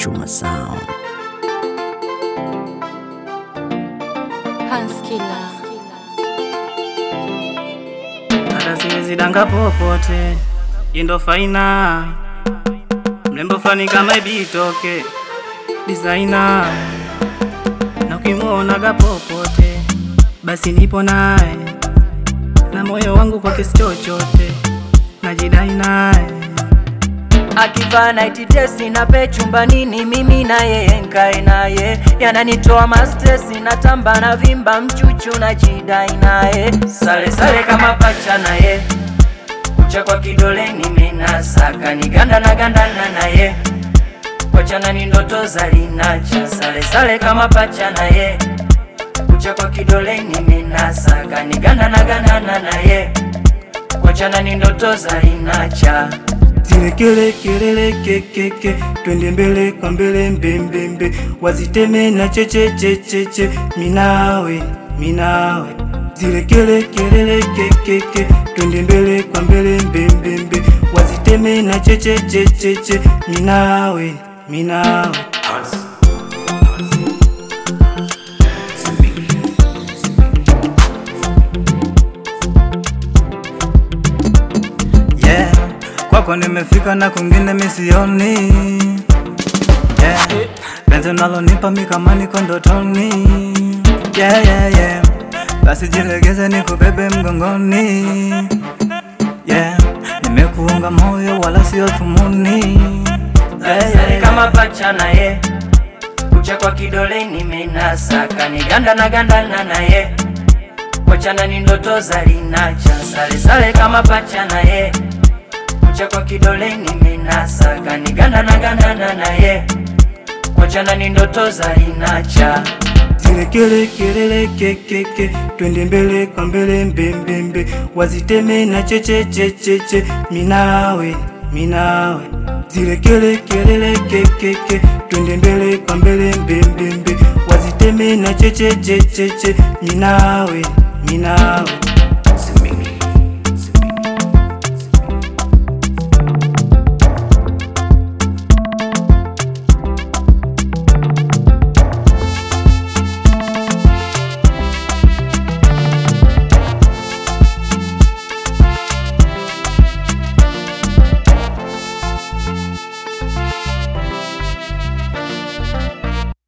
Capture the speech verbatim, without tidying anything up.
Chuma Sound. Hanskila hata siwezi danga popote, indo faina mlembo fani kama ibitoke designer, na ukimwona ga popote basi nipo naye, na moyo wangu kwa kesi chochote najidai naye. Akiva night test na pe chumbani ni mimi na yeye nkae naye, yananitoa ma-stress na tamba na vimba mchuchu na jidai naye, sale sale kama pacha naye, kucha kwa kidole nimenasa kaniganda na gandana naye, kuachana ni ndoto za linacha, sale sale kama pacha naye, kucha kwa kidole nimenasa kaniganda na gandana naye, kuachana ni ndoto za linacha. Zile kele kelele kekeke, twende mbele kwa mbele mbembembe, waziteme na cheche cheche che, minawe minawe. Zile kele kelele kekeke, twende mbele kwa mbele mbembembe, waziteme na cheche cheche che, minawe minawe. Kwako nimefika na kwingine misioni, yeah. Penzi unalonipa mi kama niko ndotoni, yeah, yeah, yeah. Basi jilegeze nikubebe mgongoni, yeah. Nimekuunga moyo wala sio thumuni, yeah, yeah. Kama pacha naye, kucha kwa kidole nimenasa kaniganda na gandana naye, kuachana ni ndoto za linacha, sale sale kama pacha naye, kucha kwa kidole nimenasa kaniganda na gandana naye, kuachana ni ndoto za linacha. Zile kele kelele kekeke, twende mbele kwa mbele mbembembe, waziteme na cheche cheche che, minawe minawe. Zile kele kelele kekeke, twende mbele kwa mbele mbembembe, waziteme na cheche cheche che, minawe minawe.